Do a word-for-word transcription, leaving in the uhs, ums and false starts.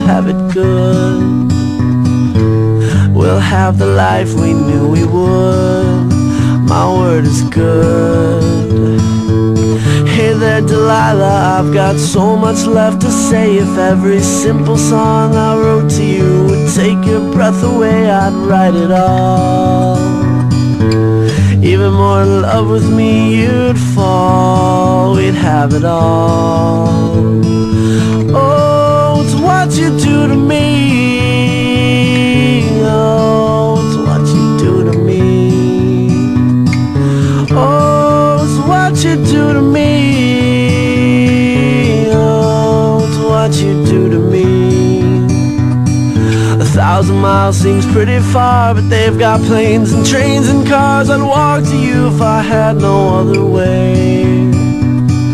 have it good. We'll have the life we knew we would. My word is good. Hey there, Delilah, I've got so much left to say. If every simple song I wrote to you would take your breath away, I'd write it all. Even more in love with me you'd fall. We'd have it all. Oh, it's what you do to me. Oh, it's what you do to me. Oh, it's what you do to me. Oh, it's what you do to me. A thousand miles seems pretty far, but they've got planes and trains and cars. I'd walk to you if I had no other way.